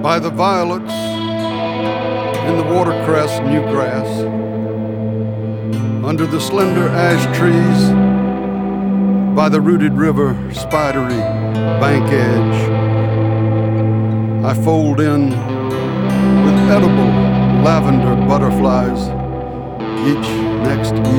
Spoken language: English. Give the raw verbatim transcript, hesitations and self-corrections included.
by the violets in the watercress new grass, under the slender ash trees, by the rooted river spidery bank edge, I fold in with edible lavender butterflies, each next